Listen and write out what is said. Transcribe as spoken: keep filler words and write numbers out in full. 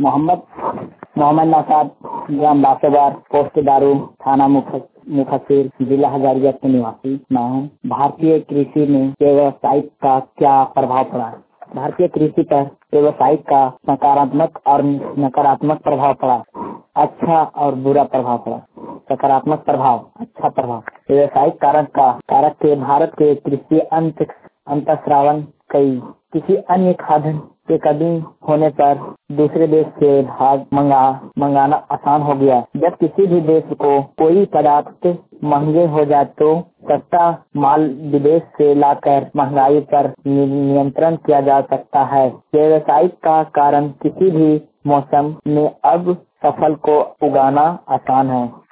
मोहम्मद मोहम्मद नौशाद, ग्राम बासोबार, पोस्ट दारू, थाना मुख मुफस्सिर, जिला हजारिया के निवासी मैं हूँ। भारतीय कृषि में व्यावसायिक का क्या प्रभाव पड़ा है? भारतीय कृषि पर व्यावसायिक का सकारात्मक और नकारात्मक प्रभाव पड़ा। अच्छा और बुरा प्रभाव पड़ा। सकारात्मक प्रभाव, अच्छा प्रभाव। व्यावसायिक कारक का कारक के भारत के कृषि अंत अंतःस्रावन कई किसी अन्य खाद्य के कमी होने पर दूसरे देश से भाग मंगा मंगाना आसान हो गया। जब किसी भी देश को कोई पदार्थ महंगे हो जाए तो सस्ता माल विदेश से लाकर महंगाई पर नियंत्रण किया जा सकता है। व्यावसायिक का कारण किसी भी मौसम में अब फसल को उगाना आसान है।